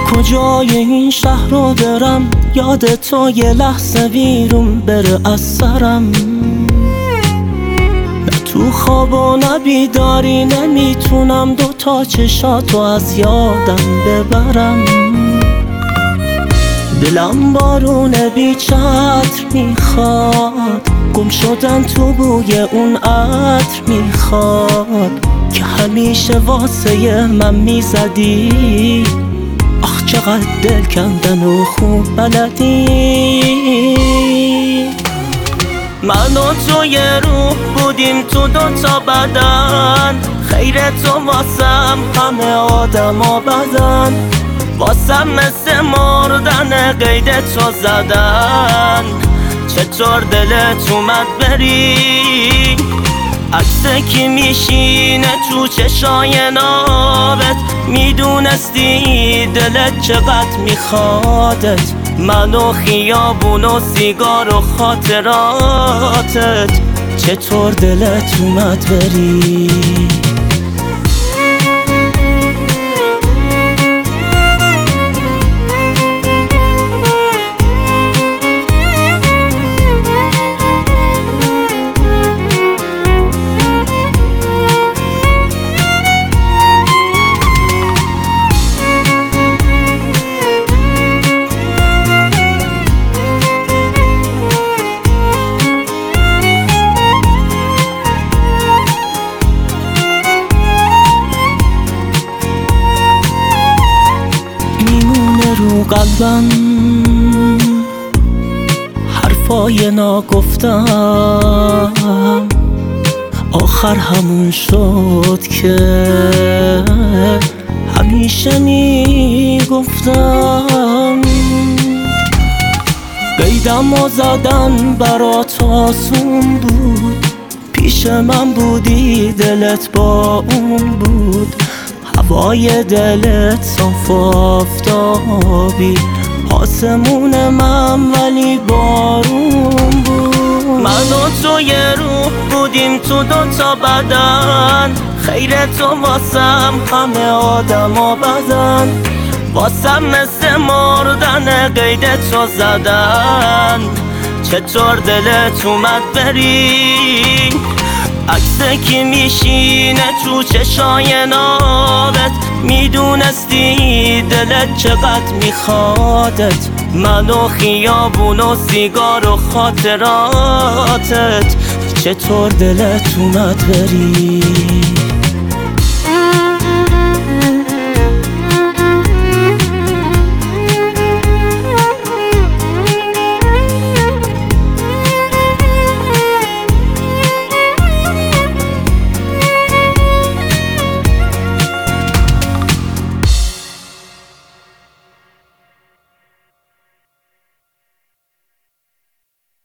کجای این شهر رو برم، یاد تو یه لحظه ویرون بره از سرم. نه تو خواب و نه بیداری نمیتونم دوتا چشاتو از یادم ببرم. دلم بارون بی چتر میخواد، گم شدن تو بوی اون عطر میخواد که همیشه واسه من میزدی. آخ چقدر دل کندن و خوب بلدی. من و تو یه روح بودیم تو دوتا بدن، خیر تو واسم همه آدم و بدن، واسم مثل مردن قید تو زدن. چطور دلت اومد بری؟ عکس کی میشینه تو چشای نابت، میدونستی دلت چقدر میخوادت. من و خیابون و سیگار و خاطراتت، چطور دلت اومد بری؟ رو قلبم حرفای ناگفتم، آخر همون شد که همیشه میگفتم. قیدم و زدن برات آسون بود، پیش من بودی دلت با اون بود. هوای دلت صاف آفتابی، آسمون من ولی بارون بود. من و تو یه روح بودیم تو دوتا بدن، خیر تو واسم همه آدم و بدن، واسم مثل مردن قید تو زدن. چطور دلت اومد بری؟ عکس کی میشینه تو چشای نابت، میدونستی دلت چقدر میخوادت. من و خیابون و سیگار و خاطراتت، چطور دلت اومد بری؟